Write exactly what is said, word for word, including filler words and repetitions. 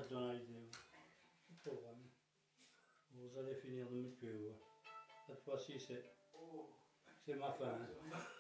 donne à l'idée. Pas de problème. Vous allez finir de me tuer. Cette fois-ci, c'est c'est ma fin. Hein.